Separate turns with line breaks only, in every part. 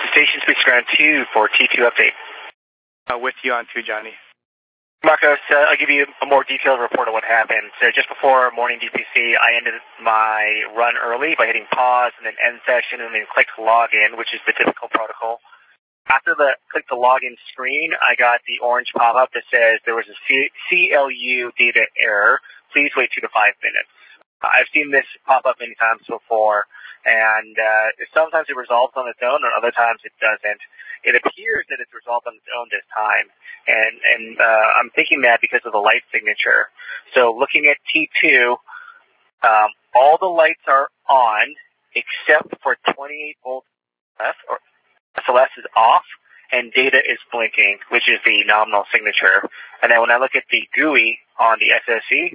Station Space Ground 2 for T2 update.
With you on 2, Johnny.
Marcos, I'll give you a more detailed report on what happened. So just before morning DPC, I ended my run early by hitting pause and then end session and then click login, which is the typical protocol. After the click the login screen, I got the orange pop-up that says there was a CLU data error. Please wait 2 to 5 minutes. I've seen this pop up many times before, and sometimes it resolves on its own, and other times it doesn't. It appears that it's resolved on its own this time, and I'm thinking that because of the light signature. So looking at T2, all the lights are on except for 28-volt or SLS is off, and data is blinking, which is the nominal signature. And then when I look at the GUI on the SSE,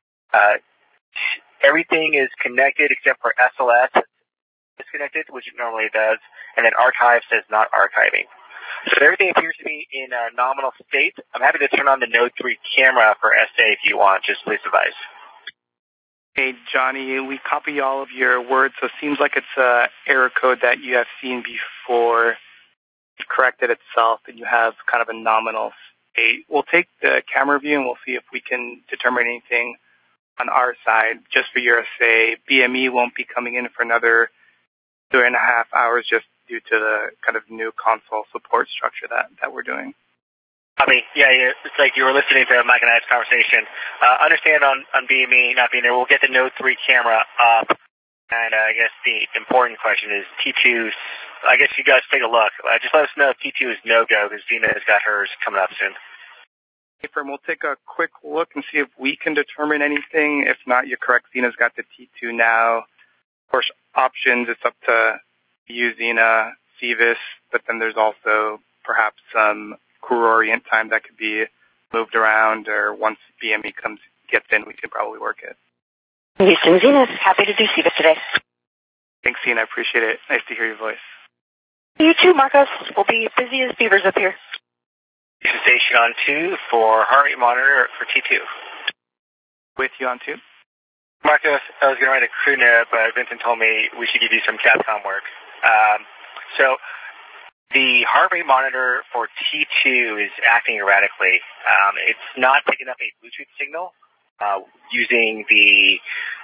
everything is connected except for SLS disconnected, which it normally does, and then archive says not archiving. So everything appears to be in a nominal state. I'm happy to turn on the Node 3 camera for SA if you want, just please advise.
Hey, Johnny, we copy all of your words, so it seems like it's an error code that you have seen before. It's corrected itself, and you have kind of a nominal state. We'll take the camera view, and we'll see if we can determine anything on our side. Just for your SA, BME won't be coming in for another 2.5 hours just due to the kind of new console support structure that we're doing.
I mean, yeah, it's like you were listening to Mike and I's conversation. Understand on BME not being there, we'll get the Node 3 camera up. And I guess the important question is T2, I guess you guys take a look. Just let us know if T2 is no-go, because Zena has got hers coming up soon.
Hey, Firm, we'll take a quick look and see if we can determine anything. If not, you're correct. Zena's got the T2 now. Of course, options, it's up to you, Zena, CVIS, but then there's also perhaps some crew orient time that could be moved around, or once BME gets in, we could probably work it.
Houston, Zena, happy to do CVIS today.
Thanks, Zena. I appreciate it. Nice to hear your voice.
You too, Marcos. We'll be busy as beavers up here.
Station on 2 for heart rate monitor for T2.
With you on 2.
Marcos, I was going to write a crew note, but Vincent told me we should give you some Capcom work. So the heart rate monitor for T2 is acting erratically. It's not picking up a Bluetooth signal using the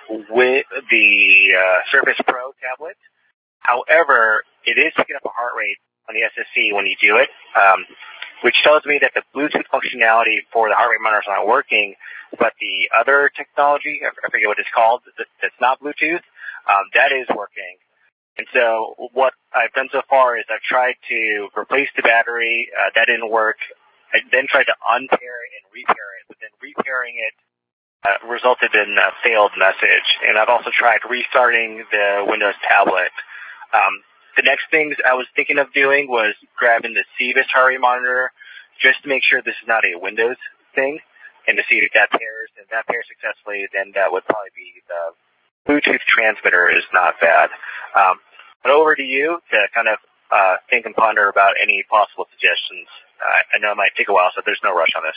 Surface Pro tablet. However, it is picking up a heart rate on the SSC when you do it, which tells me that the Bluetooth functionality for the heart rate monitor is not working, but the other technology, I forget what it's called, that's not Bluetooth, that is working. And so what I've done so far is I've tried to replace the battery. That didn't work. I then tried to unpair it and repair it, but then repairing it resulted in a failed message. And I've also tried restarting the Windows tablet. The next things I was thinking of doing was grabbing the CVIS heart rate monitor just to make sure this is not a Windows thing, and to see if that pairs. And if that pairs successfully, then that would probably be the Bluetooth transmitter is not bad. But over to you to kind of think and ponder about any possible suggestions. I know it might take a while, so there's no rush on this.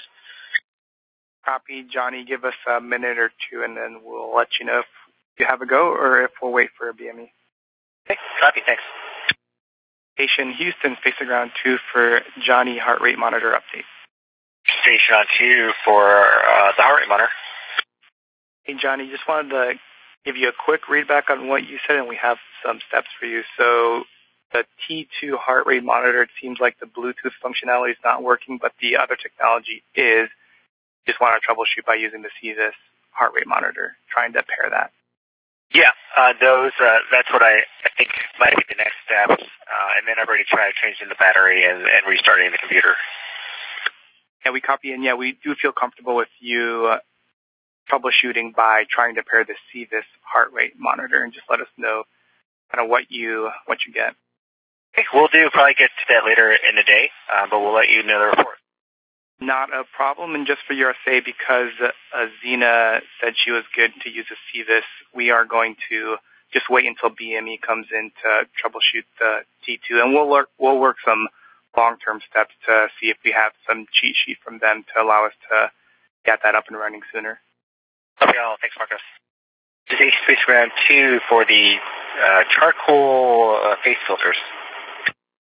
Copy, Johnny. Give us a minute or two, and then we'll let you know if you have a go or if we'll wait for a BME.
Okay, copy. Thanks.
Station Houston, Space Ground 2 for Johnny heart rate monitor update.
Station on 2 for the heart rate monitor.
Hey, Johnny, just wanted to give you a quick readback on what you said, and we have some steps for you. So the T2 heart rate monitor, it seems like the Bluetooth functionality is not working, but the other technology is. Just want to troubleshoot by using the CVIS heart rate monitor, trying to pair that.
Yeah, that's what I think might be the next steps. And then I've already tried changing the battery and restarting the computer.
Yeah, we copy, and yeah, we do feel comfortable with you troubleshooting by trying to pair the CVIS heart rate monitor, and just let us know kind of what you get.
Okay, we'll probably get to that later in the day, but we'll let you know the report.
Not a problem, and just for your say, because Zena said she was good to use a CVIS, we are going to just wait until BME comes in to troubleshoot the T2, and we'll work some long-term steps to see if we have some cheat sheet from them to allow us to get that up and running sooner.
Okay, thanks, Marcos. Space Ground 2 for the charcoal face filters.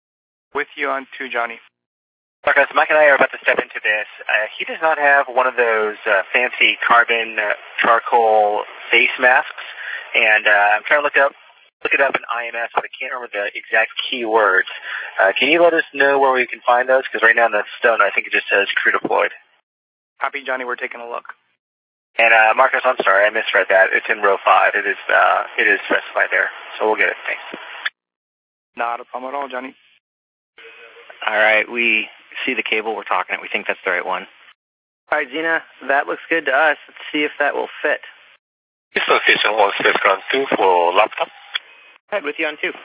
With you on 2, Johnny.
Marcus, Mike and I are about to step into this. He does not have one of those fancy carbon charcoal face masks, and I'm trying to look it up in IMS, but I can't remember the exact keywords. Can you let us know where we can find those? Because right now in the stone, I think it just says crew deployed.
Copy, Johnny. We're taking a look.
And Marcus, I'm sorry, I misread that. It's in row 5. It is specified there, so we'll get it. Thanks.
Not a problem at all, Johnny.
All right, we see the cable. We're talking it. We think that's the right one. All right, Xena, that looks good to us. Let's see if that will fit.
This location was Spaceground 2 for laptop.
Head with you on 2.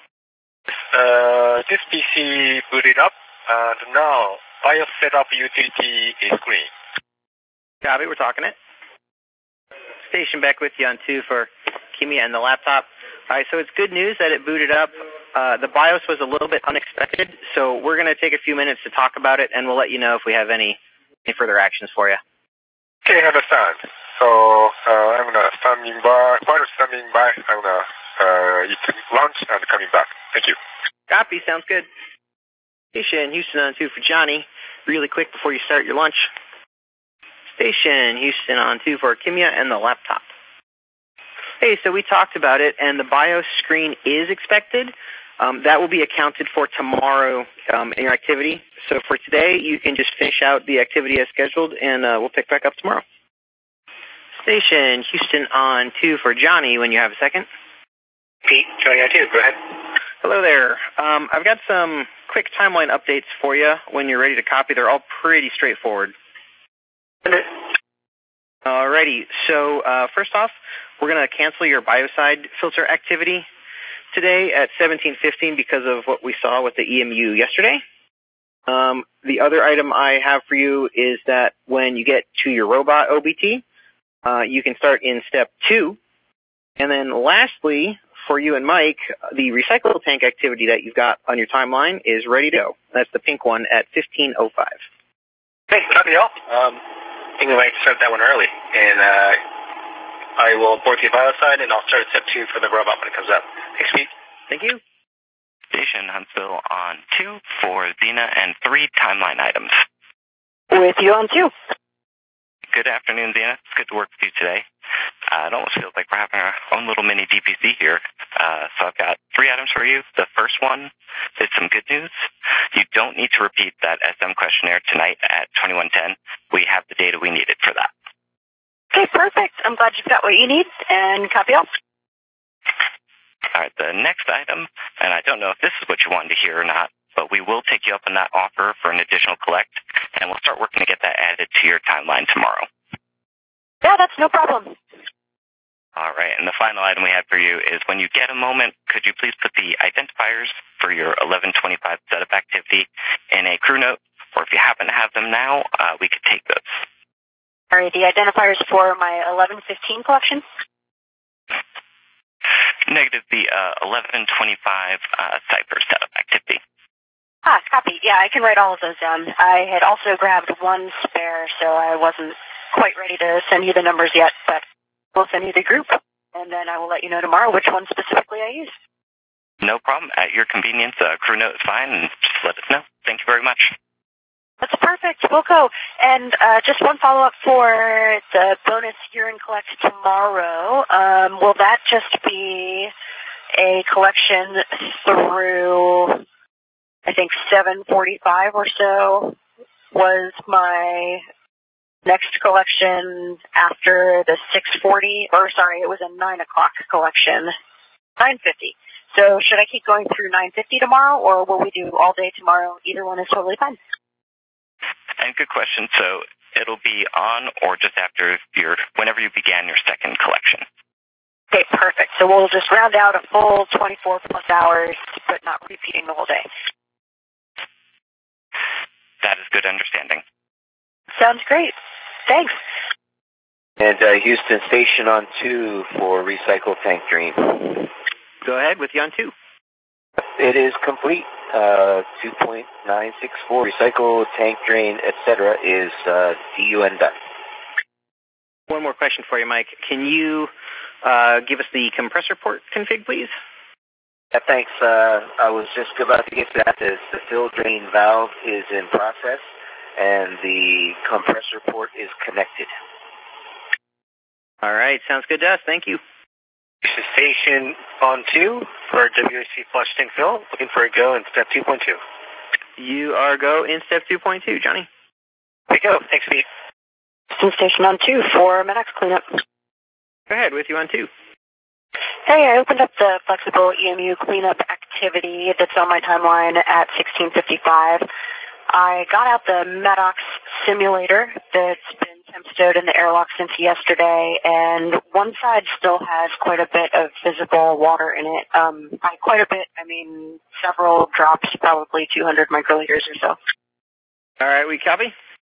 This PC booted up, and now BIOS setup utility is green.
Copy, we're talking it. Station back with you on 2 for Kimia and the laptop. All right, so it's good news that it booted up. The BIOS was a little bit unexpected, so we're going to take a few minutes to talk about it, and we'll let you know if we have any further actions for you.
Okay, I understand. So I'm going to standing by. While standing by, I'm going to eat lunch and coming back. Thank you.
Copy, sounds good. Station Houston on 2 for Johnny. Really quick before you start your lunch. Station Houston on 2 for Kimia and the laptop. Hey, so we talked about it, and the BIOS screen is expected. That will be accounted for tomorrow in your activity. So for today, you can just finish out the activity as scheduled, and we'll pick back up tomorrow. Station Houston on 2 for Johnny when you have a second.
Pete, Johnny on 2, go ahead.
Hello there. I've got some quick timeline updates for you when you're ready to copy. They're all pretty straightforward. Alrighty, so first off, we're going to cancel your biocide filter activity today at 17:15 because of what we saw with the EMU yesterday. The other item I have for you is that when you get to your robot OBT, you can start in step 2. And then lastly, for you and Mike, the recycle tank activity that you've got on your timeline is ready to go. That's the pink one at 15:05.
Hey, copy all. I think we might start that one early, and I will board the biocide, and I'll start at step 2 for the robot when it comes up. Thanks, Pete.
Thank you.
Station Huntsville on 2 for Xena and 3 timeline items.
With you on 2.
Good afternoon, Xena. It's good to work with you today. It almost feels like we're having our own little mini DPC here. So I've got 3 items for you. The first one is some good news. You don't need to repeat that SM questionnaire tonight at 21:10. We have the data we needed for that.
Okay, perfect. I'm glad you've got what you need, and copy all.
All right, the next item, and I don't know if this is what you wanted to hear or not, but we will take you up on that offer for an additional collect, and we'll start working to get that added to your timeline tomorrow.
Yeah, that's no problem.
All right, and the final item we have for you is when you get a moment, could you please put the identifiers for your 1125 setup activity in a crew note, or if you happen to have them now, we could take those.
All right, the identifiers for my 1115 collection?
Negative, the 1125 cipher setup activity.
Ah, copy. Yeah, I can write all of those down. I had also grabbed one spare, so I wasn't quite ready to send you the numbers yet, but we'll send you the group, and then I will let you know tomorrow which one specifically I use.
No problem. At your convenience, crew note is fine, and just let us know. Thank you very much.
That's perfect. We'll go. And just one follow-up for the bonus urine collect tomorrow. Will that just be a collection through, I think, 7:45 or so was my next collection after the 6:40, or sorry, it was a 9 o'clock collection, 9:50. So should I keep going through 9:50 tomorrow, or will we do all day tomorrow? Either one is totally fine.
And good question. So it'll be on or just after whenever you began your second collection.
Okay, perfect. So we'll just round out a full 24 plus hours, but not repeating the whole day.
That is good understanding.
Sounds great. Thanks.
And Houston Station on 2 for Recycle Tank Dream.
Go ahead with you on 2.
It is complete. 2.964 Recycle Tank Drain, etc. is DUN done.
One more question for you, Mike. Can you give us the compressor port config, please?
Thanks. I was just about to get to that. The fill drain valve is in process, and the compressor port is connected.
All right, sounds good to us. Thank you.
Houston Station on 2 for WAC flush tank fill. Looking for a go in step 2.2.
You are go in step 2.2, Johnny.
Here we go. Thanks, Pete.
Houston Station on 2 for Medex cleanup.
Go ahead, with you on 2.
Hey, I opened up the flexible EMU cleanup activity that's on my timeline at 16:55. I got out the Medox simulator that's been temp stowed in the airlock since yesterday, and one side still has quite a bit of visible water in it. By quite a bit, I mean several drops, probably 200 microliters or so.
All right, we copy?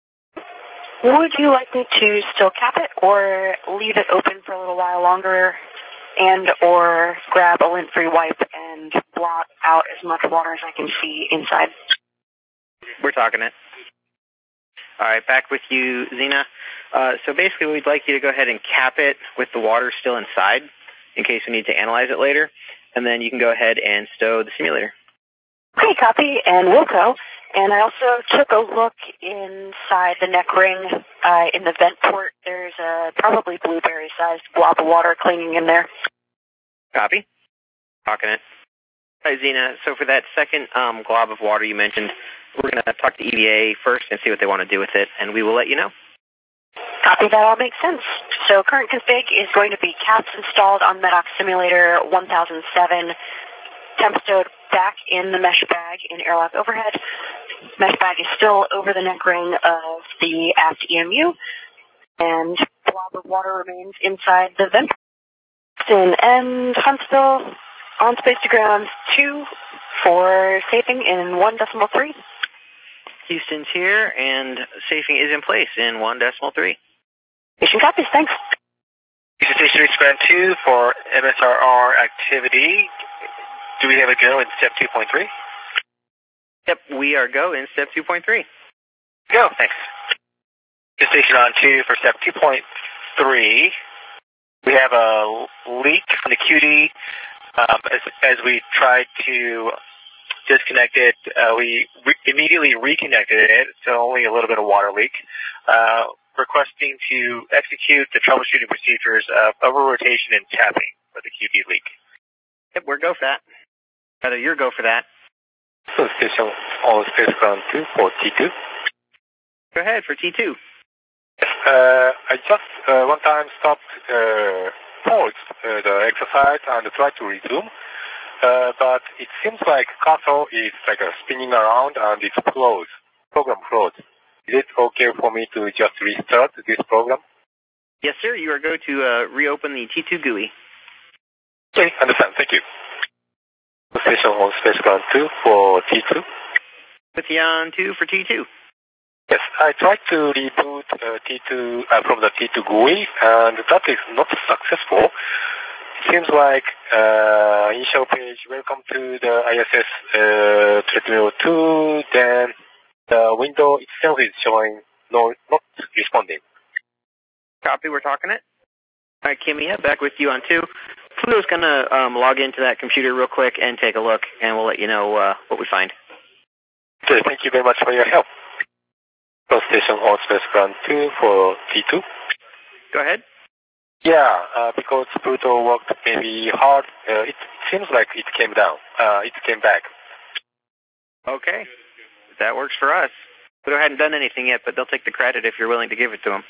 Would you like me to still cap it or leave it open for a little while longer and or grab a lint-free wipe and blot out as much water as I can see inside?
We're talking it. All right, back with you, Zena. So basically we'd like you to go ahead and cap it with the water still inside in case we need to analyze it later, and then you can go ahead and stow the simulator.
Okay, copy, and Wilco. And I also took a look inside the neck ring in the vent port. There's a probably blueberry-sized blob of water clinging in there.
Copy. Talking it. All right, Zena, so for that second glob of water you mentioned, we're going to talk to EVA first and see what they want to do with it, and we will let you know.
Copy, that all makes sense. So current config is going to be caps installed on Medox Simulator 1007, temp stowed back in the mesh bag in airlock overhead. Mesh bag is still over the neck ring of the aft EMU, and blob of water remains inside the vent. And Huntsville on space to ground 2 for safing in 1.3.
Houston's here, and safing is in place in 1.3.
Mission copies, thanks.
Houston Station reached ground 2 for MSRR activity. Do we have a go in step 2.3?
Yep, we are go in step 2.3.
Go, thanks. Houston Station on 2 for step 2.3. We have a leak from the QD. As we tried to disconnect it, we immediately reconnected it, so only a little bit of water leak. Requesting to execute the troubleshooting procedures of over-rotation and tapping for the QD leak.
Yep, we're go for that. Rather, you're go for that.
So station on space ground 2 for T2.
Go ahead for T2.
I just one time stopped, paused the exercise and tried to resume, but it seems like cursor is like spinning around and it's closed, program closed. Is it okay for me to just restart this program?
Yes, sir. You are go to reopen the T2 GUI.
Okay, understand. Thank you. Station on space ground 2 for T2.
With you on 2 for T2.
Yes, I tried to reboot T2 from the T2 GUI, and that is not successful. It seems like initial page, welcome to the ISS treadmill 2, then the window itself is showing not responding.
Copy, we're talking it. All right, Kimia, back with you on 2. Pluto's going to log into that computer real quick and take a look, and we'll let you know what we find.
Okay, thank you very much for your help. Station on space ground 2 for T2.
Go ahead.
Yeah, because Pluto worked maybe hard, it seems like it came down. It came back.
Okay. That works for us. Pluto hadn't done anything yet, but they'll take the credit if you're willing to give it to them.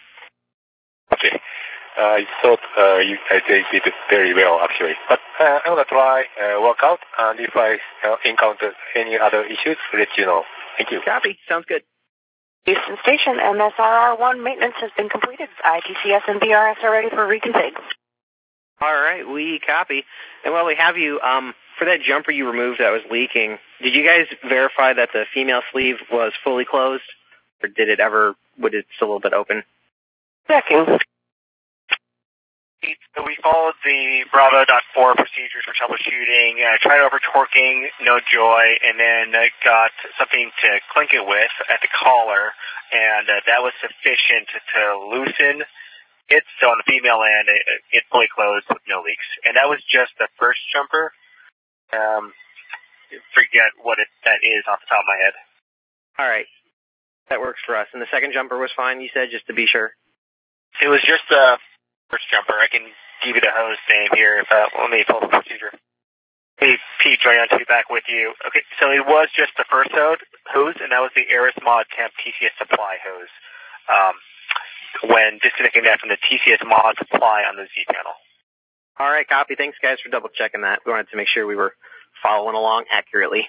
Okay. I thought they did it very well, actually. But I'm going to try, work out, and if I encounter any other issues, let you know. Thank you.
Copy. Sounds good.
Houston Station, MSRR1 maintenance has been completed. ITCS and BRS are ready for reconfig.
All right, we copy. And while we have you, for that jumper you removed that was leaking, did you guys verify that the female sleeve was fully closed? Or was it still a little bit open?
Checking.
We followed the Bravo.4 procedures for troubleshooting, tried over torquing, no joy, and then got something to clink it with at the collar, and that was sufficient to loosen it. So on the female end, it fully closed with no leaks. And that was just the first jumper. Forget what that is off the top of my head.
All right. That works for us. And the second jumper was fine, you said, just to be sure?
It was just the first jumper. I can give you the hose name here. Let me pull the procedure. Hey, Pete, Joy on 2 back with you. Okay, so it was just the first hose, and that was the Aris Mod Temp TCS Supply hose. When disconnecting that from the TCS Mod Supply on the Z panel.
All right, copy. Thanks, guys, for double checking that. We wanted to make sure we were following along accurately.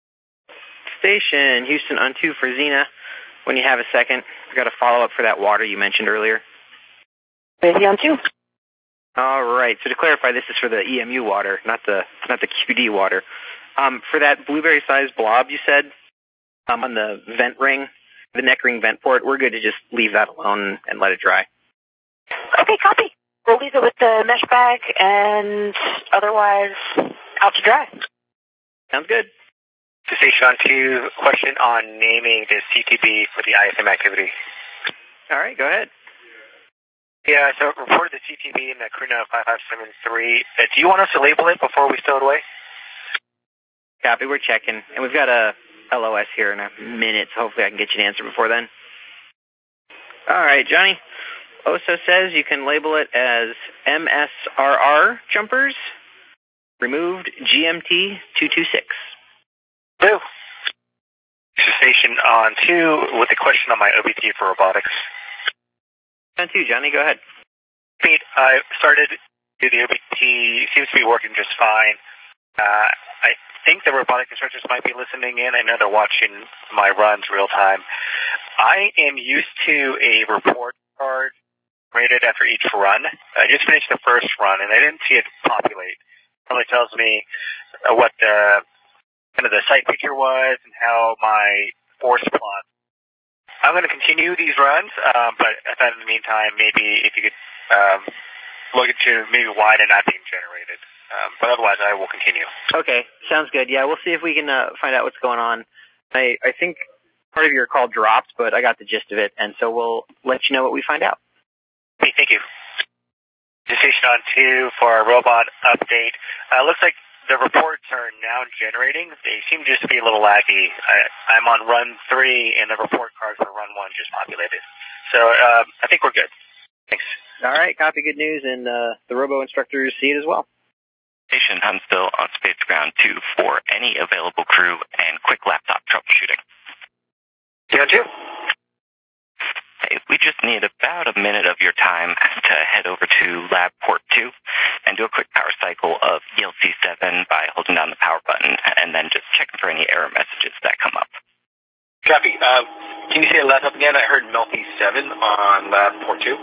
Station Houston on 2 for Xena. When you have a second, we've got a follow-up for that water you mentioned earlier.
Busy on 2.
All right. So to clarify, this is for the EMU water, not the QD water. For that blueberry-sized blob you said on the vent ring, the neck ring vent port, we're good to just leave that alone and let it dry.
Okay, copy. We'll leave it with the mesh bag and otherwise out to dry.
Sounds good.
To Station on 2, question on naming the CTB for the ISM activity.
All right, go ahead.
Yeah, so reported the CTB in the Karuna 5573. Do you want us to label it before we stow it away?
Copy, we're checking. And we've got a LOS here in a minute, so hopefully I can get you an answer before then. All right, Johnny. OSO says you can label it as MSRR jumpers, removed GMT 226.
No. Station on 2 with a question on my OBT for robotics.
On 2, Johnny, go ahead.
Pete, I started to do the OBT. Seems to be working just fine. I think the robotic instructors might be listening in. I know they're watching my runs real time. I am used to a report card rated after each run. I just finished the first run, and I didn't see it populate. It only tells me what the kind of the site picture was and how my force plot. I'm going to continue these runs, but I thought in the meantime, maybe if you could look into maybe why they're not being generated. But otherwise, I will continue.
Okay, sounds good. Yeah, we'll see if we can find out what's going on. I think part of your call dropped, but I got the gist of it, and so we'll let you know what we find out.
Hey, thank you. Station on 2 for a robot update. Looks like the reports are now generating. They seem to just be a little laggy. I'm on run 3, and the report cards for run 1 just populated. So I think we're good. Thanks.
All right, copy, good news, and the robo instructors see it as well.
Station Huntsville on Space Ground 2 for any available crew and quick laptop troubleshooting.
Station 2.
Hey, we just need about a minute of your time to head over to Lab Port 2 and do a quick power cycle of ELC7 by holding down the power button and then just checking for any error messages that come up.
Copy. Can you say the laptop again? I heard MELP7 on Lab Port 2.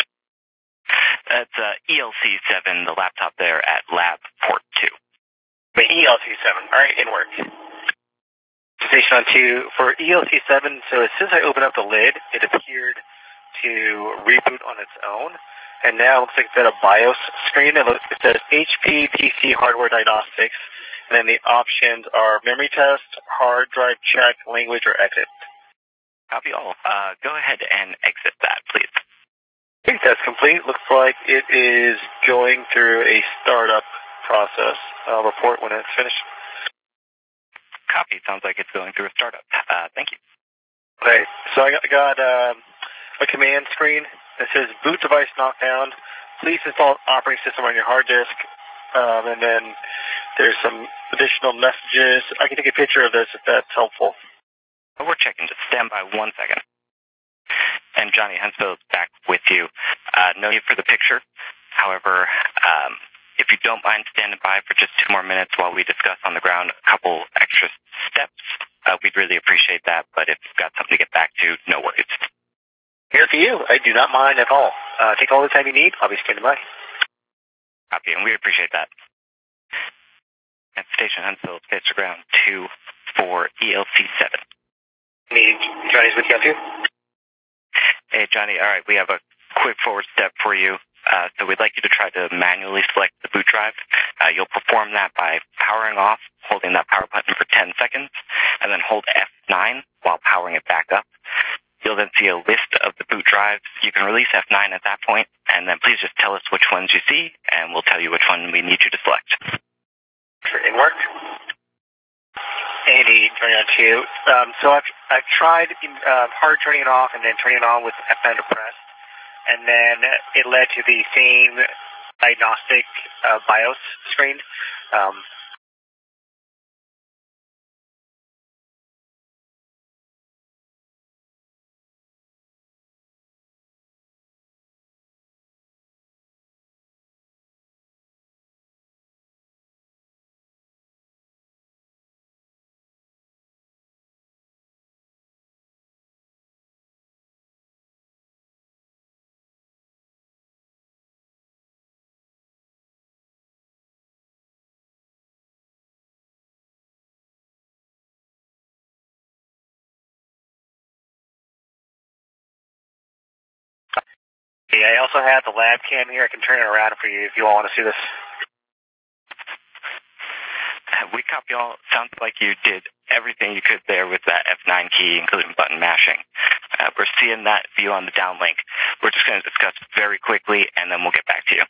That's ELC7, the laptop there at Lab Port 2.
The ELC7. All right, in work. Station on 2 for ELC7. So as soon as I open up the lid, it appeared to reboot on its own. And now it looks like it's at a BIOS screen. It says HP PC hardware diagnostics. And then the options are memory test, hard drive check, language, or exit.
Copy all. Go ahead and exit that, please.
I think that's complete. Looks like it is going through a startup process. I'll report when it's finished.
Copy. Sounds like it's going through a startup. Thank you.
Okay, so I got a command screen that says boot device knockdown. Please install operating system on your hard disk. And then there's some additional messages. I can take a picture of this if that's helpful.
We're checking. Just stand by 1 second. And Johnny Huntsville is back with you. No need for the picture. However, if you don't mind standing by for just 2 more minutes while we discuss on the ground a couple extra steps, we'd really appreciate that. But if you've got something to get back to, no worries.
Here for you. I do not mind at all. Take all the time you need. I'll be standing by.
Copy, and we appreciate that. At Station Huntsville, Space to Ground 2 for ELC7.
Johnny's with you too?
Hey, Johnny. All right, we have a quick forward step for you. So we'd like you to try to manually select the boot drive. You'll perform that by powering off, holding that power button for 10 seconds, and then hold F9 while powering it back up. You'll then see a list of the boot drives. You can release F9 at that point, and then please just tell us which ones you see, and we'll tell you which one we need you to select.
Inward.
Andy, turning on 2. So I've tried hard turning it off and then turning it on with F9 depressed, and then it led to the same diagnostic BIOS screen. I also have the lab cam here. I can turn it around for you if you all want to see this.
We copy all. Sounds like you did everything you could there with that F9 key, including button mashing. We're seeing that view on the downlink. We're just going to discuss very quickly, and then we'll get back to you.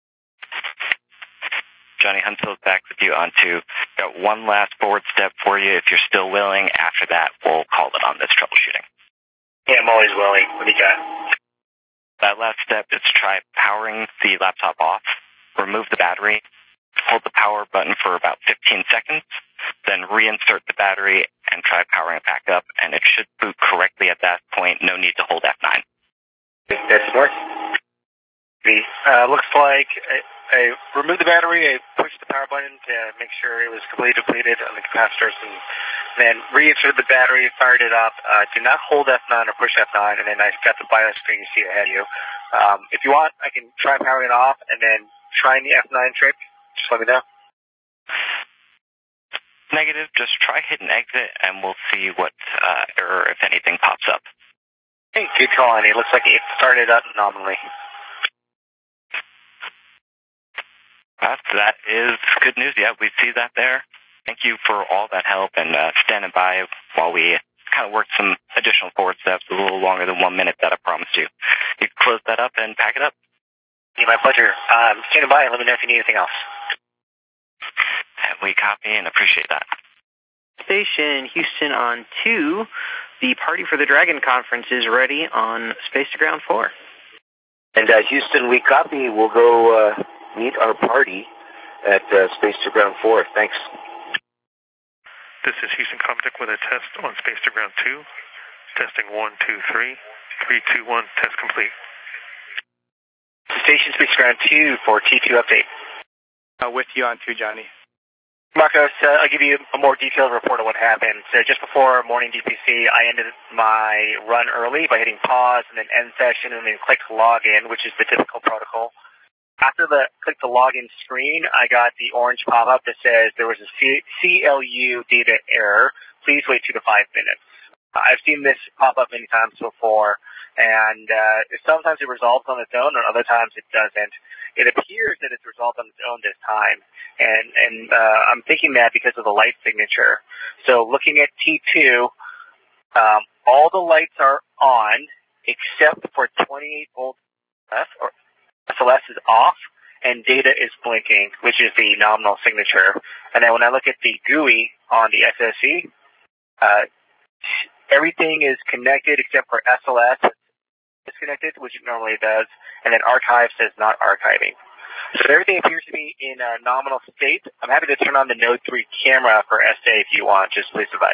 Johnny Hunsfield's back with you on 2. Got one last forward step for you if you're still willing. After that, we'll call it on this troubleshooting.
Yeah, I'm always willing. What do you got?
That last step is to try powering the laptop off, remove the battery, hold the power button for about 15 seconds, then reinsert the battery and try powering it back up, and it should boot correctly at that point. No need to hold F9.
That's smart. Looks like I removed the battery, I pushed the power button to make sure it was completely depleted on the capacitors, and then reinserted the battery, fired it up. Did not hold F9 or push F9, and then I got the BIOS screen you see ahead of you. If you want, I can try powering it off and then trying the F9 trick. Just let me know.
Negative. Just try hit and exit, and we'll see what error, if anything, pops up.
Hey, good call, Andy. It looks like it started up nominally.
That is good news. Yeah, we see that there. Thank you for all that help and standing by while we kind of worked some additional forward steps, a little longer than 1 minute that I promised you. You can close that up and pack it up.
Yeah, my pleasure. Standing by and let me know if you need anything else.
And we copy and appreciate that.
Station Houston on 2. The Party for the Dragon conference is ready on Space to Ground 4.
And Houston, we copy. We'll go meet our party at Space to Ground 4. Thanks.
This is Houston Comtech with a test on Space to Ground 2. Testing 1, 2, 3. 3, 2, 1. Test complete.
Station Space to Ground 2 for T2 update.
With you on 2, Johnny.
Marcos, I'll give you a more detailed report of what happened. So just before morning DPC, I ended my run early by hitting pause and then end session and then click login, which is the typical protocol. After the click the login screen, I got the orange pop-up that says there was a CLU data error. Please wait 2 to 5 minutes. I've seen this pop up many times before, and sometimes it resolves on its own, and other times it doesn't. It appears that it's resolved on its own this time, and I'm thinking that because of the light signature. So looking at T2, all the lights are on except for 28-volt or SLS is off, and data is blinking, which is the nominal signature. And then when I look at the GUI on the SSE, everything is connected except for SLS disconnected, which it normally does, and then archive says not archiving. So everything appears to be in a nominal state. I'm happy to turn on the Node 3 camera for SA if you want. Just please advise.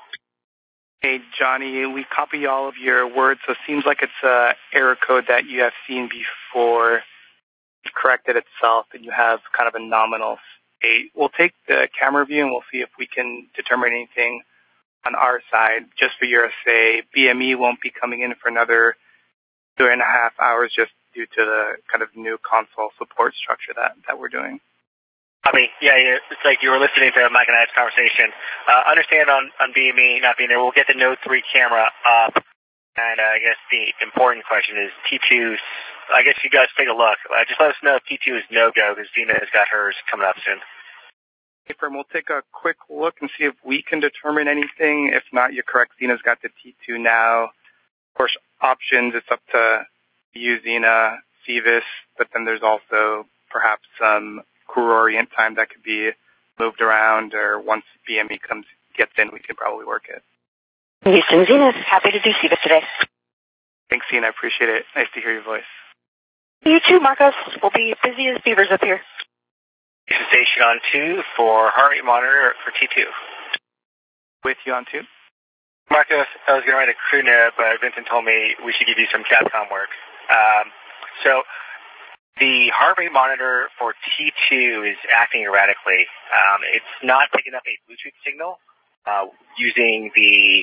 Hey, Johnny, we copy all of your words, so it seems like it's an error code that you have seen before. It's corrected itself, and you have kind of a nominal state. We'll take the camera view, and we'll see if we can determine anything on our side. Just for your SA, BME won't be coming in for another 2.5 hours just due to the kind of new console support structure that we're doing.
I mean, yeah, it's like you were listening to Mike and I's conversation. Understand on BME not being there, we'll get the Node 3 camera up, and I guess the important question is T2. I guess you guys take a look. Just let us know if T2 is no-go, because Zena has got hers coming up soon.
Hey, Firm, we'll take a quick look and see if we can determine anything. If not, you're correct. Zena's got the T2 now. Of course, options, it's up to you, Zena, CVIS, but then there's also perhaps some crew orient time that could be moved around, or once BME gets in, we can probably work it.
Houston Zenith, happy to do CVIS today.
Thanks, Ian. I appreciate it. Nice to hear your voice.
You too, Marcos. We'll be busy as beavers up here.
Houston Station on 2 for heart rate monitor for T2.
With you on 2.
Marcos, I was going to write a crew note, but Vincent told me we should give you some Capcom work. So the heart rate monitor for T2 is acting erratically. It's not picking up a Bluetooth signal using the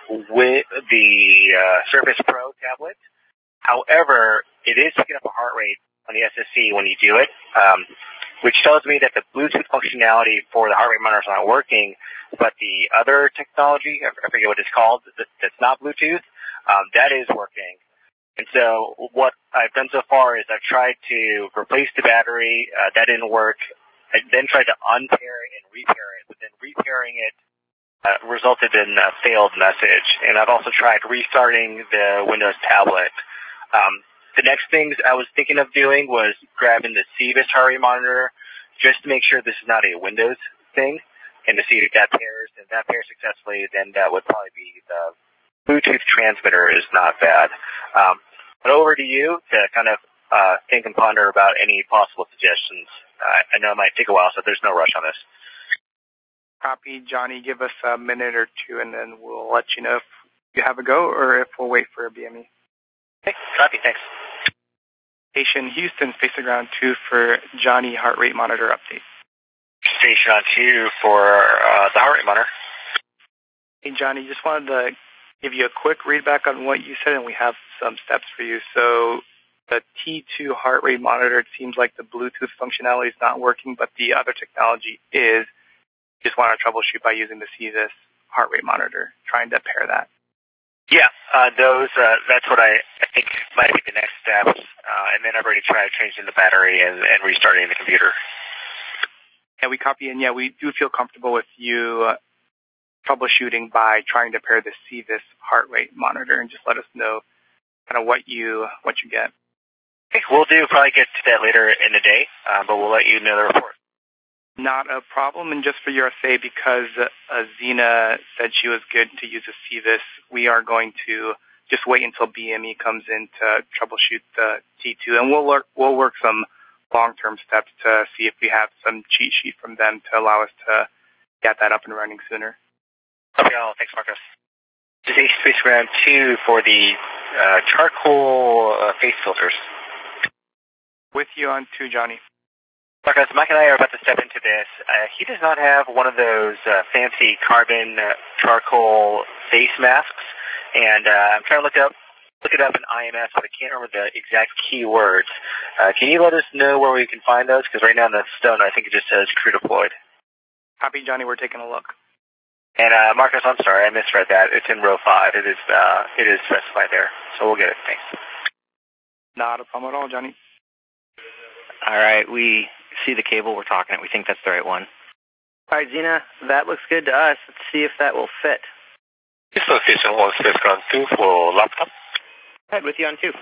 Surface Pro tablet. However, it is picking up a heart rate on the SSC when you do it, which tells me that the Bluetooth functionality for the heart rate monitor is not working, but the other technology, I forget what it's called, that's not Bluetooth, that is working. And so what I've done so far is I've tried to replace the battery. That didn't work. I then tried to unpair it and repair it, but then repairing it resulted in a failed message. And I've also tried restarting the Windows tablet. The next things I was thinking of doing was grabbing the CVIS heart rate monitor just to make sure this is not a Windows thing and to see if that pairs. And if that pairs successfully, then that would probably be the Bluetooth transmitter is not bad. But over to you to kind of think and ponder about any possible suggestions. I know it might take a while, so there's no rush on this.
Copy, Johnny. Give us a minute or two, and then we'll let you know if you have a go or if we'll wait for a BME.
Okay, copy. Thanks.
Station Houston, Space Ground 2 for Johnny heart rate monitor update.
Station on 2 for the heart rate monitor.
Hey, Johnny, just wanted to give you a quick readback on what you said, and we have some steps for you. So the T2 heart rate monitor, it seems like the Bluetooth functionality is not working, but the other technology is. Just want to troubleshoot by using the CVIS heart rate monitor, trying to pair that.
Yeah, that's what I think might be the next steps. And then I've already tried changing the battery and restarting the computer.
Yeah, we copy, and yeah, we do feel comfortable with you troubleshooting by trying to pair the CVIS heart rate monitor, and just let us know kind of what you get.
Okay, we'll probably get to that later in the day, but we'll let you know the report.
Not a problem, and just for your say, because Zena said she was good to use a CVIS, we are going to just wait until BME comes in to troubleshoot the T2, and we'll work some long-term steps to see if we have some cheat sheet from them to allow us to get that up and running sooner.
Okay, thanks, Marcos. This is Space Ground 2 for the charcoal face filters.
With you on 2, Johnny.
Marcos, Mike and I are about to step into this. He does not have one of those fancy carbon charcoal face masks, and I'm trying to look it up in IMS, but I can't remember the exact keywords. Can you let us know where we can find those? Because right now in the stone, I think it just says crew deployed.
Copy, Johnny. We're taking a look.
And Marcos, I'm sorry, I misread that. It's in row 5. It is specified there, so we'll get it. Thanks.
Not a problem at all, Johnny.
All right, we see the cable. We're talking it. We think that's the right one. All right, Zena, that looks good to us. Let's see if that will fit.
This is Station 1 Space Ground 2 for laptop.
Head with you on 2.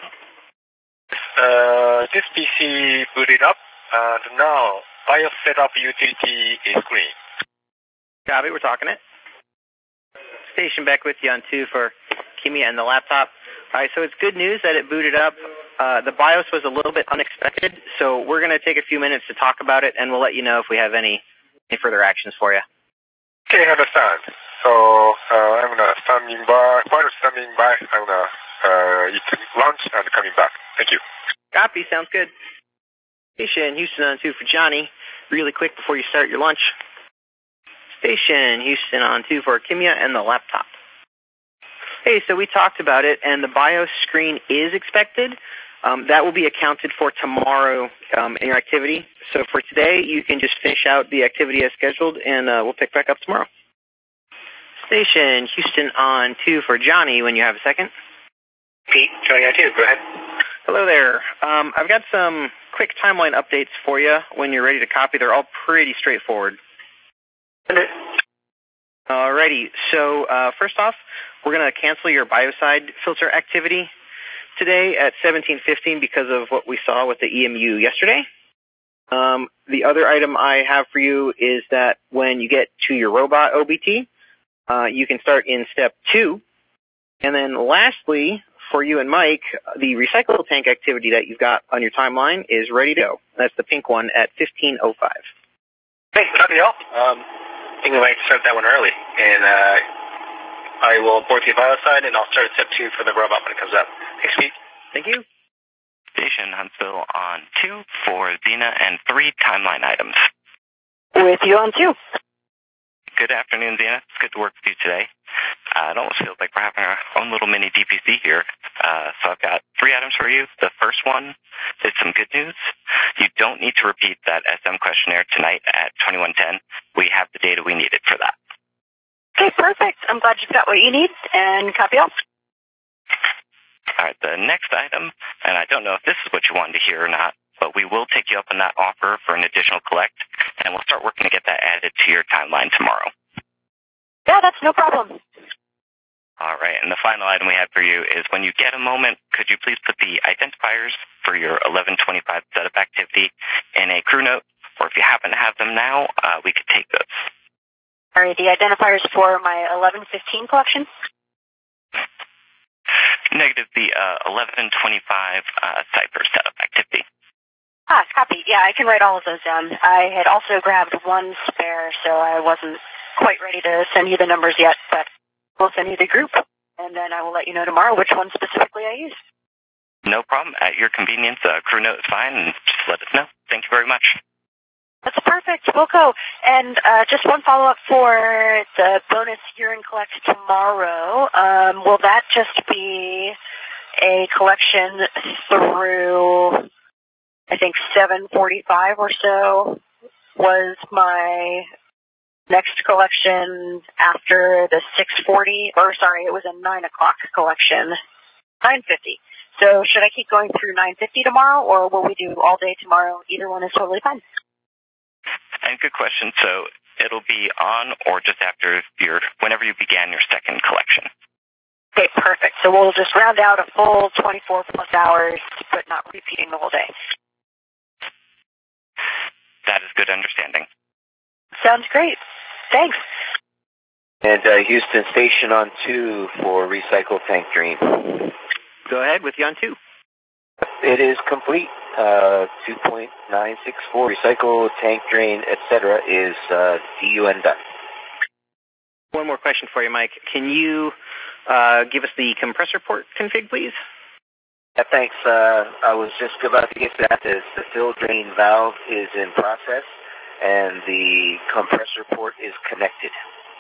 This PC booted up, and now BIOS setup utility is green.
Copy, we're talking it. Station back with you on 2 for Kimia and the laptop. All right, so it's good news that it booted up. The BIOS was a little bit unexpected, so we're going to take a few minutes to talk about it, and we'll let you know if we have any further actions for you.
Okay, I understand. So I'm standing by. While standing by, I'm going to eat lunch and coming back. Thank you.
Copy, sounds good. Station Houston on 2 for Johnny. Really quick before you start your lunch. Station Houston on 2 for Kimia and the laptop. Hey, so we talked about it, and the BIOS screen is expected. That will be accounted for tomorrow in your activity. So for today, you can just finish out the activity as scheduled, and we'll pick back up tomorrow. Station Houston on 2 for Johnny when you have a second.
Pete, Johnny on 2, go ahead.
Hello there. I've got some quick timeline updates for you when you're ready to copy. They're all pretty straightforward. Alrighty, so first off, we're going to cancel your biocide filter activity today at 17:15 because of what we saw with the EMU yesterday. The other item I have for you is that when you get to your robot OBT, you can start in step 2. And then lastly, for you and Mike, the recycle tank activity that you've got on your timeline is ready to go. That's the pink one at 15:05.
Hey, copy all. I think we might start that one early. And I will abort the bio side, and I'll start at step 2 for the robot when it comes up. Thanks, Pete.
Thank you.
Station Huntsville on 2 for Xena and 3 timeline items.
With you on 2.
Good afternoon, Xena. It's good to work with you today. It almost feels like we're having our own little mini DPC here. So I've got 3 items for you. The first one is some good news. You don't need to repeat that SM questionnaire tonight at 2110. We have the data we needed for that.
Okay, perfect. I'm glad you've got what you need, and copy all.
All right, the next item, and I don't know if this is what you wanted to hear or not, but we will take you up on that offer for an additional collect, and we'll start working to get that added to your timeline tomorrow.
Yeah, that's no problem.
All right, and the final item we have for you is when you get a moment, could you please put the identifiers for your 1125 setup activity in a crew note, or if you happen to have them now, we could take those.
All right, the identifiers for my 1115 collection?
Negative, the 1125 Cypher setup activity.
Copy. Yeah, I can write all of those down. I had also grabbed one spare, so I wasn't quite ready to send you the numbers yet, but we'll send you the group, and then I will let you know tomorrow which one specifically I use.
No problem. At your convenience, crew note is fine, and just let us know. Thank you very much.
That's perfect. We'll go. And just one follow-up for the bonus urine collect tomorrow. Will that just be a collection through, I think, 7:45 or so was my next collection after the 6:40, or sorry, it was a 9 o'clock collection, 9:50. So should I keep going through 9:50 tomorrow, or will we do all day tomorrow? Either one is totally fine.
And good question. So it'll be on or just after whenever you began your second collection.
Okay, perfect. So we'll just round out a full 24 plus hours, but not repeating the whole day.
That is good understanding.
Sounds great. Thanks.
And Houston Station on 2 for Recycle Tank Dream.
Go ahead with you on 2.
It is complete. 2.964 Recycle Tank Drain, etc. is DUN done.
One more question for you, Mike. Can you give us the compressor port config, please?
Yeah, thanks. I was just about to get to that. The fill drain valve is in process, and the compressor port is connected.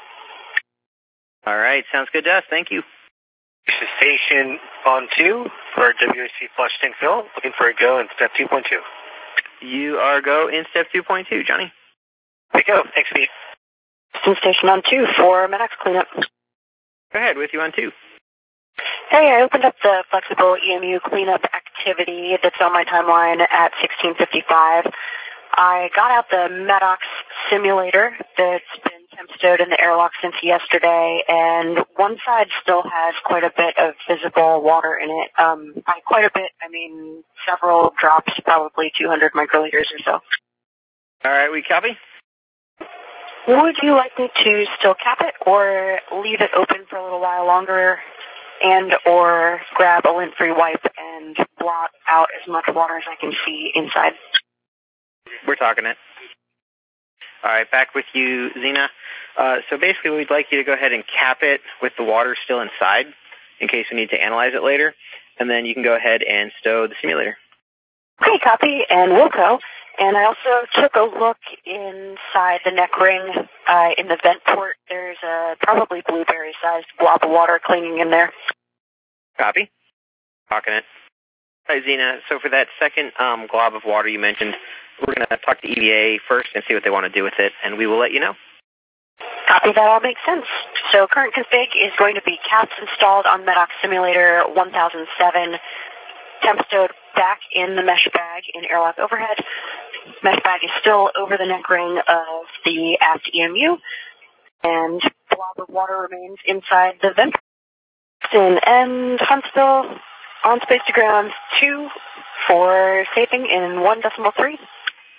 All right, sounds good to us. Thank you.
Houston Station on 2 for WAC flush tank fill. Looking for a go in step 2.2.
You are go in step 2.2, Johnny.
Hey, go. Thanks, Pete.
Houston Station on 2 for Medex cleanup.
Go ahead with you on 2.
Hey, I opened up the flexible EMU cleanup activity that's on my timeline at 16:55. I got out the Medox simulator that's been temp stowed in the airlock since yesterday, and one side still has quite a bit of visible water in it. By quite a bit, I mean several drops, probably 200 microliters or so.
All right, we copy?
Would you like me to still cap it or leave it open for a little while longer and or grab a lint-free wipe and blot out as much water as I can see inside?
We're talking it. All right, back with you, Xena. So basically we'd like you to go ahead and cap it with the water still inside in case we need to analyze it later, and then you can go ahead and stow the simulator.
Okay, copy, and we'll go. And I also took a look inside the neck ring in the vent port. There's a probably blueberry-sized blob of water clinging in there.
Copy. Talking it. All right, Xena, so for that second glob of water you mentioned, we're going to talk to EVA first and see what they want to do with it, and we will let you know.
Copy, that all makes sense. So current config is going to be caps installed on Medox Simulator 1007, temp stowed back in the mesh bag in airlock overhead. Mesh bag is still over the neck ring of the aft EMU, and blob of water remains inside the vent. And Huntsville on space to ground 2 for safing in 1.3.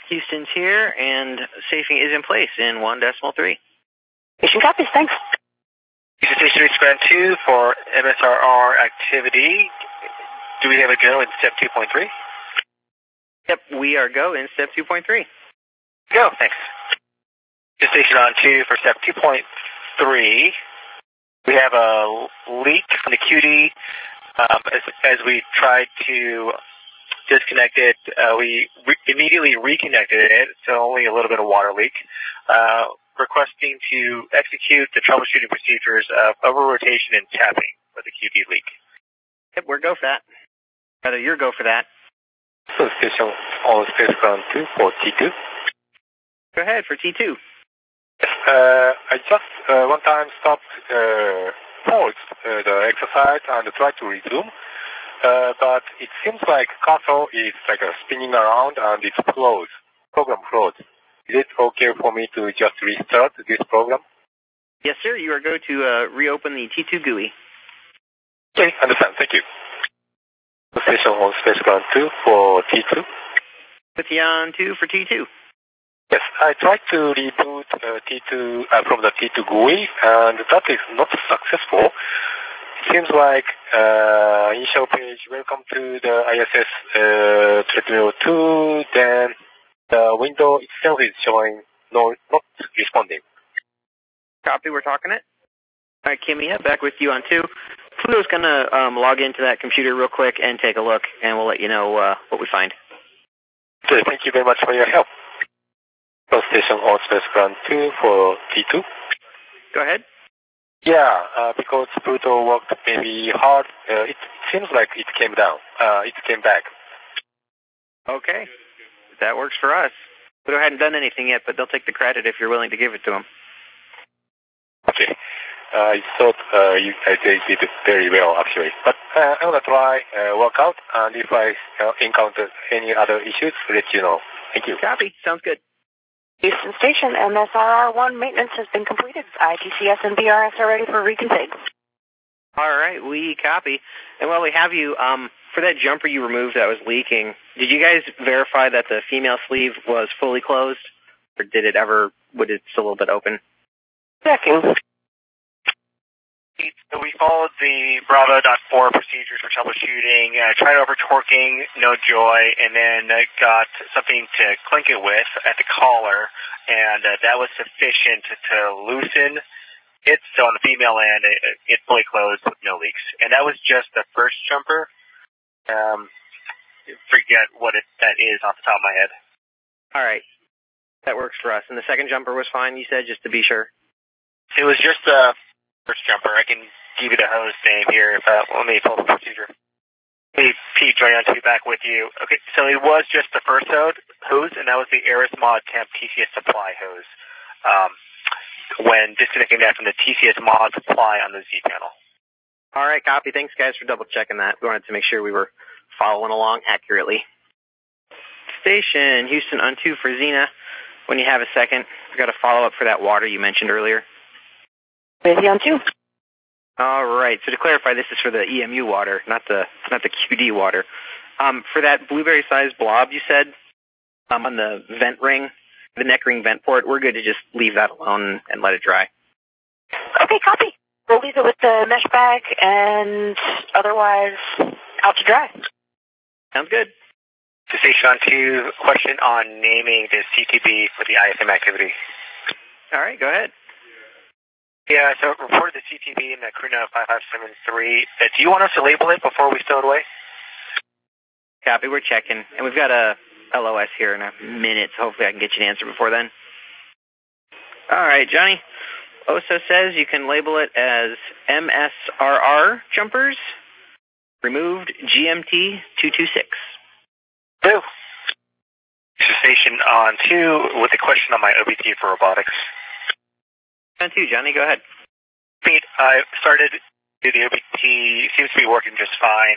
Houston's here, and safing is in place in 1.3.
Station copies, thanks.
Houston Station Reach Ground 2 for MSRR activity. Do we have a go in step 2.3?
Yep, we are go in step 2.3.
Go, thanks. Houston Station on 2 for step 2.3. We have a leak from the QD. As we tried to disconnect it, we immediately reconnected it, so only a little bit of water leak. Requesting to execute the troubleshooting procedures of over-rotation and tapping for the QD leak.
Yep, we're go for that. Rather, you're go for that.
So station on space ground 2 for T2.
Go ahead for T2.
I just one time stopped, paused the exercise and tried to resume. But it seems like console is like spinning around and it's closed. Program closed. Is it okay for me to just restart this program?
Yes, sir. You are go to reopen the T2 GUI.
Okay, understand. Thank you. Station on space ground 2 for T2.
With you on 2 for T2.
Yes, I tried to reboot T2 from the T2 GUI, and that is not successful. It seems like initial page, welcome to the ISS treadmill 2, then the window itself is showing not responding.
Copy, we're talking it. All right, Kimia, back with you on 2. Pluto's going to log into that computer real quick and take a look, and we'll let you know what we find.
Okay, thank you very much for your help. Station on space ground 2 for T2.
Go ahead.
Yeah, because Pluto worked maybe hard, it seems like it came down. It came back.
Okay. That works for us. Pluto hadn't done anything yet, but they'll take the credit if you're willing to give it to them.
Okay. I thought they did very well, actually. But I'm going to try, work out, and if I encounter any other issues, let you know. Thank you.
Copy. Sounds good.
Houston Station, MSRR1 maintenance has been completed. ITCS and BRS are ready for reconfig.
All right, we copy. And while we have you, for that jumper you removed that was leaking, did you guys verify that the female sleeve was fully closed? Or was it still a little bit open?
Checking.
We followed the Bravo.4 procedures for troubleshooting, tried over torquing, no joy, and then got something to clink it with at the collar, and that was sufficient to loosen it. So on the female end, it fully closed with no leaks. And that was just the first jumper. Forget what that is off the top of my head.
All right. That works for us. And the second jumper was fine, you said, just to be sure?
It was just the first jumper. I can give you the hose name here. Let me pull the procedure. Hey, Pete, join on to be back with you. Okay, so it was just the first hose, and that was the Aris Mod Temp TCS supply hose. When disconnecting that from the TCS Mod supply on the Z panel.
All right, copy. Thanks, guys, for double checking that. We wanted to make sure we were following along accurately. Station Houston on 2 for Xena. When you have a second, we've got a follow-up for that water you mentioned earlier.
Busy on 2.
All right. So to clarify, this is for the EMU water, not the QD water. For that blueberry-sized blob you said on the vent ring, the neck ring vent port, we're good to just leave that alone and let it dry.
Okay, copy. We'll leave it with the mesh bag and otherwise out to dry.
Sounds good.
To Station on 2, question on naming the CTB for the ISM activity.
All right, go ahead.
Yeah, so reported the CTB in the Karuna 5573. Do you want us to label it before we stow it away?
Copy, we're checking. And we've got a LOS here in a minute, so hopefully I can get you an answer before then. All right, Johnny. OSO says you can label it as MSRR jumpers, removed GMT 226.
No. Station on 2 with a question on my OBT for robotics.
On 2, Johnny, go ahead.
Pete, I started the OBT, seems to be working just fine.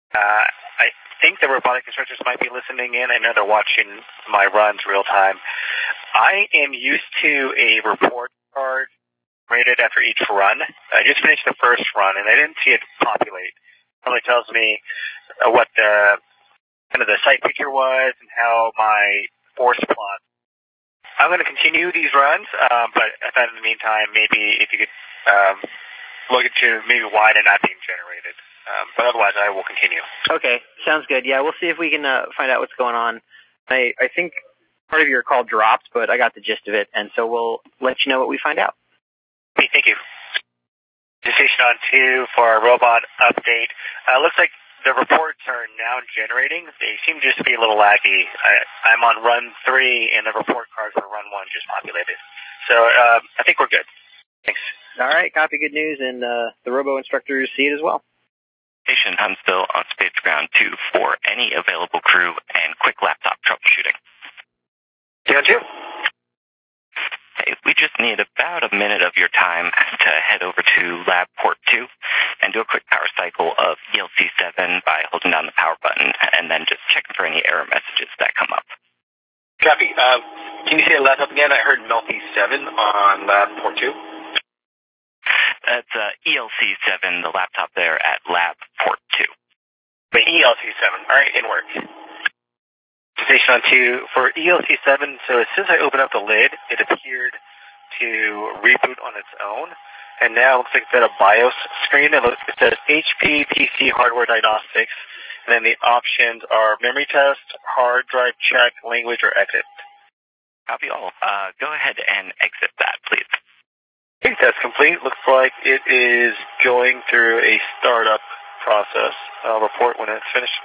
I think the robotic instructors might be listening in. I know they're watching my runs real time. I am used to a report card rated after each run. I just finished the first run, and I didn't see it populate. It only tells me what the kind of the site picture was and how my force plot. I'm going to continue these runs, but I thought in the meantime, maybe if you could look into maybe why they're not being generated. But otherwise, I will continue.
Okay, sounds good. Yeah, we'll see if we can find out what's going on. I think part of your call dropped, but I got the gist of it, and so we'll let you know what we find out.
Okay, thank you. Station on 2 for a robot update. Looks like the reports are now generating. They seem to just be a little laggy. I'm on run 3, and the report cards for run 1 just populated. So I think we're good. Thanks.
All right, copy, good news, and the robo instructors see it as well.
Station Huntsville on Space Ground 2 for any available crew and quick laptop troubleshooting.
Station 2.
Hey, we just need about a minute of your time to head over to Lab Port 2 and do a quick power cycle of ELC7 by holding down the power button and then just checking for any error messages that come up.
Copy. Can you say the laptop again? I heard MELP7 on Lab Port 2.
That's ELC7, the laptop there at Lab Port 2.
The ELC7. All right, in work. Station on 2 for ELC7. So as soon as I open up the lid, it appeared to reboot on its own. And now it looks like it's at a BIOS screen. It says HP PC hardware diagnostics. And then the options are memory test, hard drive check, language, or exit.
Copy all. Go ahead and exit that, please.
I think that's complete. Looks like it is going through a startup process. I'll report when it's finished.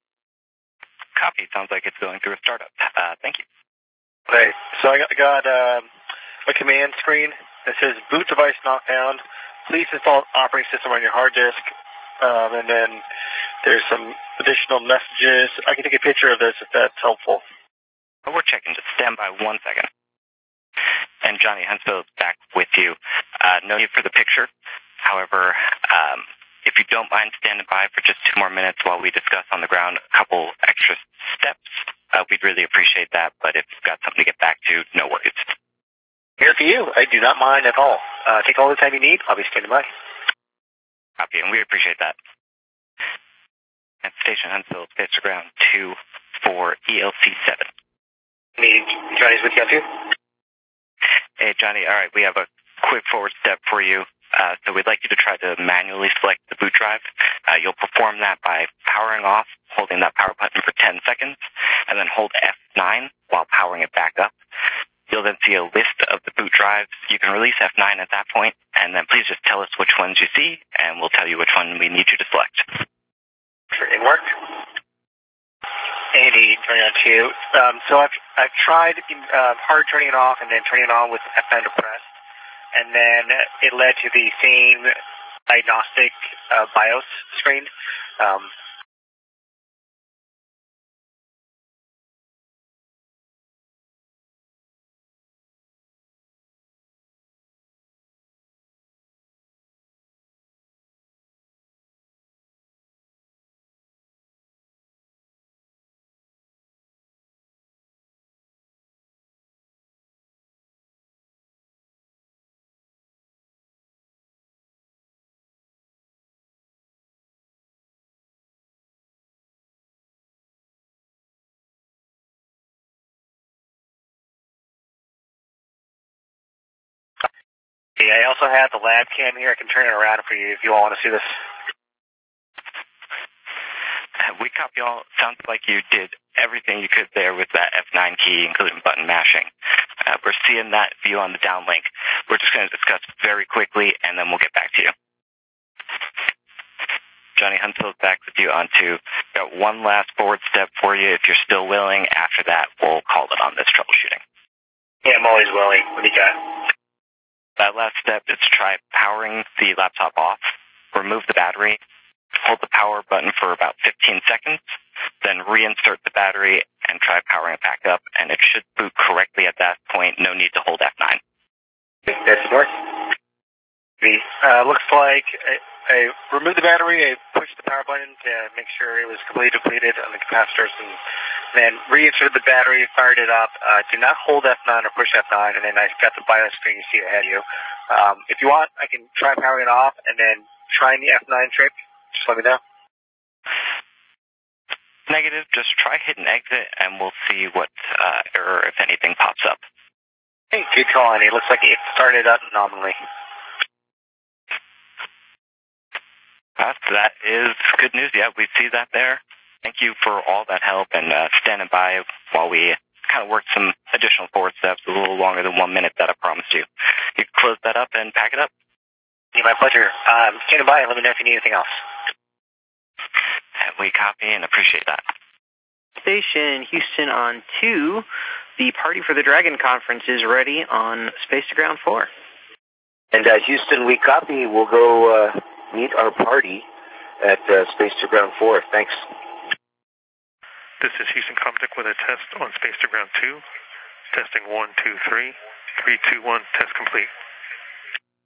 Copy. Sounds like it's going through a startup. Thank you.
Okay, so I got a command screen that says boot device not found. Please install operating system on your hard disk. And then there's some additional messages. I can take a picture of this if that's helpful.
Oh, we're checking. Just stand by 1 second. And Johnny Huntsville is back with you. No need for the picture. However, if you don't mind standing by for just 2 more minutes while we discuss on the ground a couple extra steps, we'd really appreciate that. But if you've got something to get back to, no worries.
Here for you. I do not mind at all. Take all the time you need. I'll be standing by.
Copy, and we appreciate that. At Station Huntsville, Space to Ground 2 for ELC7.
Johnny's with you too?
Hey, Johnny. All right, we have a quick forward step for you. So we'd like you to try to manually select the boot drive. You'll perform that by powering off, holding that power button for 10 seconds, and then hold F9 while powering it back up. You'll then see a list of the boot drives. You can release F9 at that point, and then please just tell us which ones you see, and we'll tell you which one we need you to select.
In work. Andy, turning on 2. So I've tried hard turning it off and then turning it on with F9 depressed. And then it led to the same diagnostic BIOS screen. I also have the lab cam here. I can turn it around for you if you all want to see this.
We copy all. Sounds like you did everything you could there with that F9 key, including button mashing. We're seeing that view on the downlink. We're just going to discuss very quickly, and then we'll get back to you. Johnny Huntsville's back with you on 2. Got one last forward step for you if you're still willing. After that, we'll call it on this troubleshooting.
Yeah, I'm always willing. What do you got?
That last step is to try powering the laptop off, remove the battery, hold the power button for about 15 seconds, then reinsert the battery and try powering it back up, and it should boot correctly at that point. No need to hold F9.
That's north. Looks like I removed the battery, I pushed the power button to make sure it was completely depleted on the capacitors, and then reinserted the battery, fired it up. Did not hold F9 or push F9, and then I got the BIOS screen you see ahead of you. If you want, I can try powering it off and then trying the F9 trick. Just let me know.
negative, just try hit and exit, and we'll see what error, if anything, pops up.
Hey, good call, Andy. It looks like it started up nominally.
That is good news. Yeah, we see that there. Thank you for all that help and standing by while we kind of worked some additional forward steps a little longer than 1 minute that I promised you. You can close that up and pack it up.
Yeah, my pleasure. Standing by and let me know if you need anything else.
And we copy and appreciate that.
Station Houston on 2. The Party for the Dragon conference is ready on Space to Ground 4.
And Houston, we copy. We'll go meet our party at Space to Ground 4. Thanks.
This is Houston Comtech with a test on Space to Ground 2. Testing 1, 2, 3. 3, 2, 1. Test complete.